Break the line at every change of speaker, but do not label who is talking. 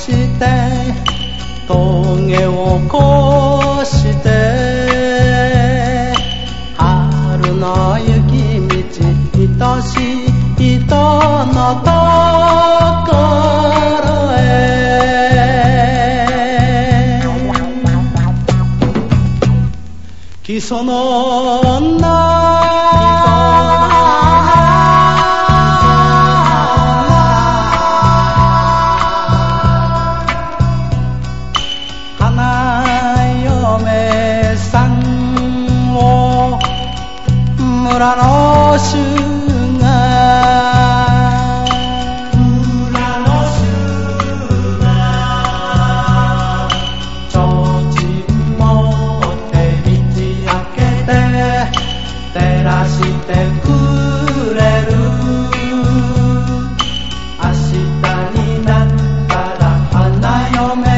して峠を越して春の雪道愛しい人のところへ木曽の女村の衆が提灯持って道開けて照らしてく